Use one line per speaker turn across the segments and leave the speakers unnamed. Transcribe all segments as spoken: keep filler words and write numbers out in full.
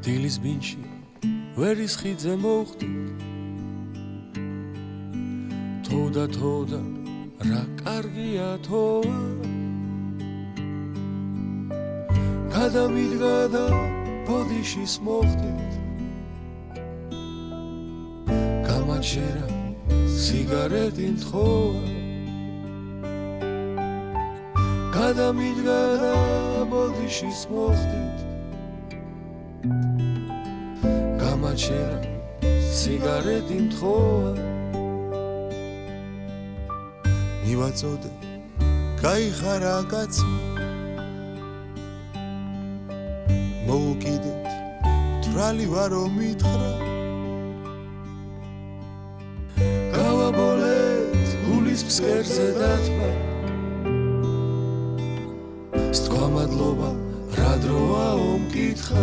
დილის ბინში ვერის ხიდზე მოვხდით თოვდა თოვდა რა კარგია თოვა გადამიდგა და ბოდიშის მოხდით გამაჩერა სიგარეტი მთხოვა გადამიდგა და ბოდიშის მოხდით გამაჩერა სიგარეტი მთხოვა
მივაწოდე გაიხარა კაცი მოუკიდეთ თვრალი ვარო მითხრა
გავაბოლეთ გულის ფსკერზე დათმა სთქვა მადლობა რა დროაო მკითხა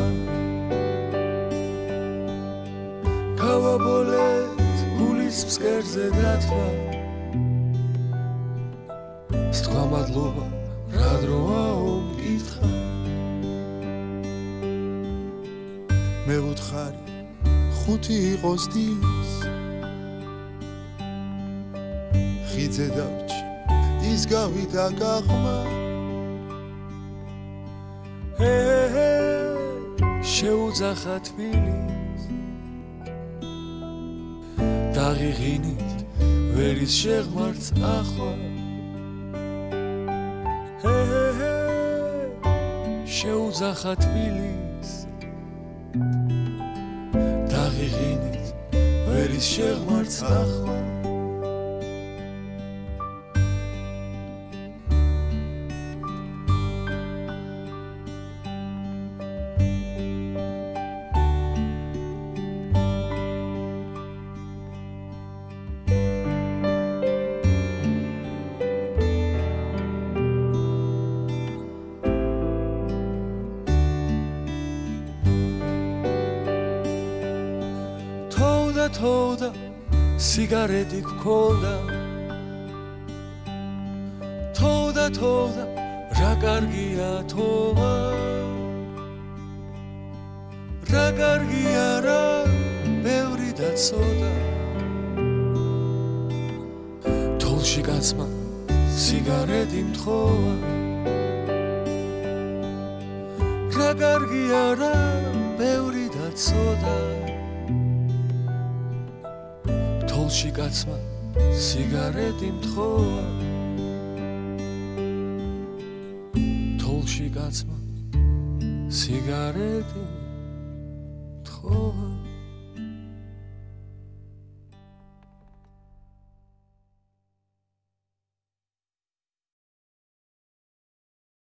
გავაბოლეთ გულის ფსკერზე დათმა სთქვა მადლობა რა დროაო მკითხა
მე ვუთხარი ხუთი იყოს დილის ხიდზე დავჭი ის გავიდა გახმა
ჰე შეუძახა თბილის დაღიღინით ვერის შეღმარts ახვა ჰე შეუძახა თბილის დაღიღინით ვერის შეღმარts ახვა თოვდა სიგარეტი გქონდა თოვდა თოვდა რა კარგია თოვა რა კარგია რა ბევრი და ცოტა თოლში კაცმა სიგარეტი მთხოვა რა კარგია რა ბევრი და ცოტა თოლში კაცმა სიგარეტი მთხოვა თოლში კაცმა სიგარეტი მთხოვა